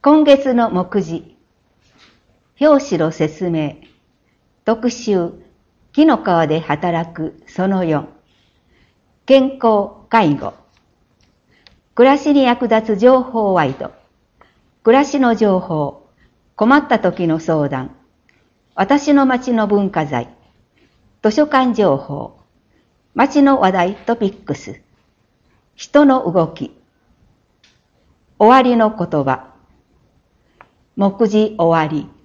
今月の目次、表紙の説明、特集、紀の川で働くその4、健康、介護、暮らしに役立つ情報ワイド、暮らしの情報、困った時の相談、私の町の文化財、図書館情報、町の話題トピックス、人の動き、終わりの言葉、目次終わり、